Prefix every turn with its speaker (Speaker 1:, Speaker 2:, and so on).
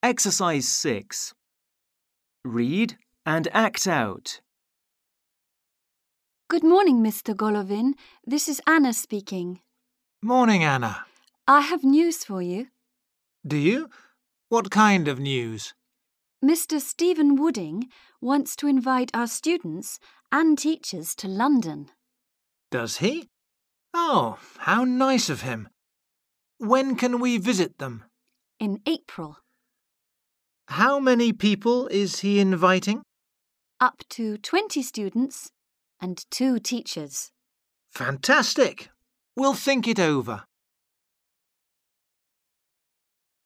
Speaker 1: Exercise 6. Read and act out.
Speaker 2: Good morning, Mr. Golovin. This is Anna speaking.
Speaker 3: Morning, Anna.
Speaker 2: I have news for you.
Speaker 3: Do you? What kind of news?
Speaker 2: Mr. Stephen Wooding wants to invite our students and teachers to London.
Speaker 3: Does he? Oh, how nice of him. When can we visit them?
Speaker 2: In April.
Speaker 3: How many people is he inviting?
Speaker 2: Up to 20 students and 2 teachers.
Speaker 3: Fantastic. We'll think it over.